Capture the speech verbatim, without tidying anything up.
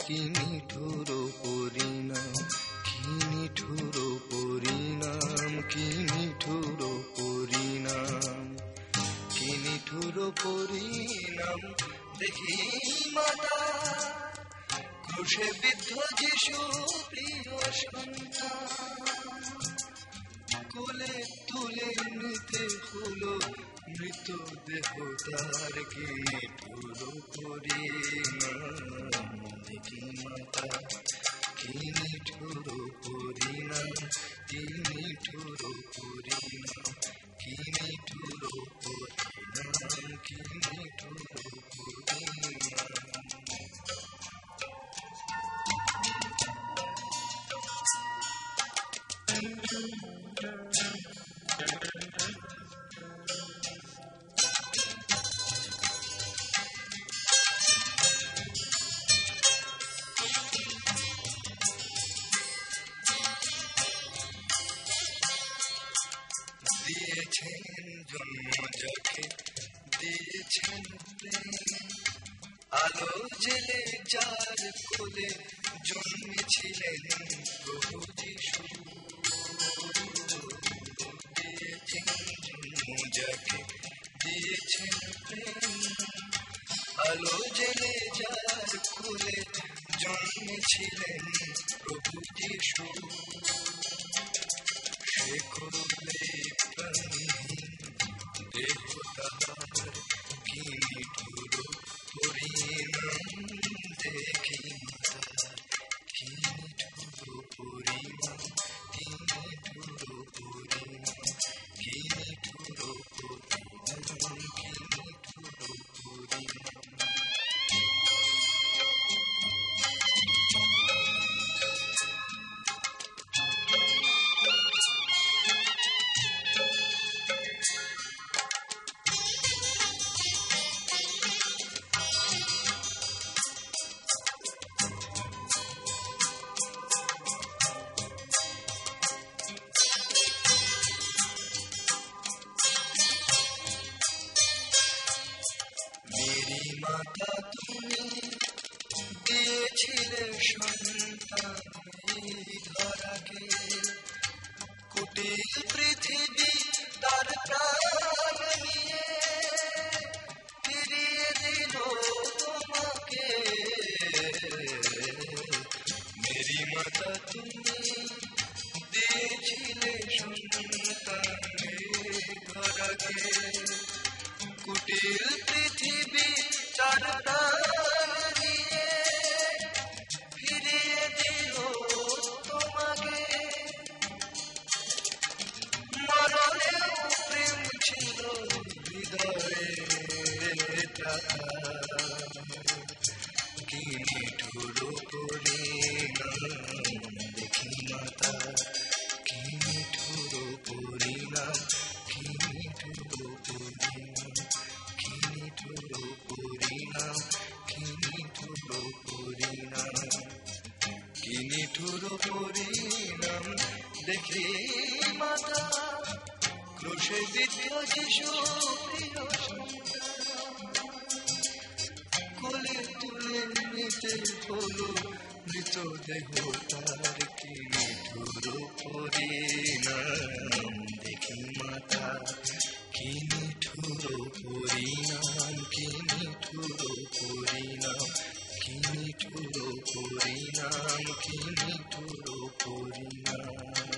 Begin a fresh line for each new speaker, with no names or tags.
কি নিঠুর পরিণাম, কি নিঠুর পরিণাম, কি নিঠুর পরিণাম, কি নিঠুর পরিণাম দেখি মাতা, ক্রুশে বিদ্ধ যিশু প্রিয় সন্তান, কোলে তুলে নিতে হলো মৃতদেহ তার, কি নিঠুর পরিণাম দেখি মাতা, কি নিঠুর পরিণাম, কি নিঠুর পরিণাম, কি নিঠুর পরিণাম, কি নিঠুর পরিণাম। দিয়েছেন জন্ম যাকে, দিয়েছেন প্রেম, আলো জেলে যার কোলে জন্মেছিলেন প্রভু যিশু। দিয়েছেন জন্ম যাকে, দিয়েছেন প্রেম, আলো জেলে যার কোলে জন্মেছিলেন প্রভু যিশু। সে কোলে দেহ তাহার, কি নিঠুর পরিণাম দেখি মাতা, কি নিঠুর পরিণাম, কি নিঠুর পরিণাম, কি নিঠুর পরিণাম, কি নিঠুর পরিণাম। মেরি মাতা তুমি দিয়েছিলে সন্তান এই ধরাকে, কুটিল পৃথিবী তার প্রাণ নিয়ে ফিরিয়ে দিল তোমাকে। মেরি মাতা তুমি দিয়েছিলে সন্তান এই ধরাকে, কুটিল পৃথিবী তার প্রাণ নিয়ে ফিরিয়ে দিল তোমাকে। মরণেও প্রেম ছিল হৃদয়ে তাহার, কি নিঠুর পরিণাম দেখি মাতা, কি নিঠুর পরিণাম, কি নিঠুর পরিণাম, কি নিঠুর পরিণাম, কি নিঠুর পরিণাম, কি নিঠুর পরিণাম দেখি মাতা, ক্রুশে বিদ্ধ যিশু প্রিয় সন্তান, কোলে তুলে নিতে হলো মৃতদেহ তার, কি নিঠুর পরিণাম দেখি মাতা, কি নিঠুর পরিণাম, কি নিঠুর পরিণাম, কি নিঠুর পরিণাম, কি নিঠুর পরিণাম।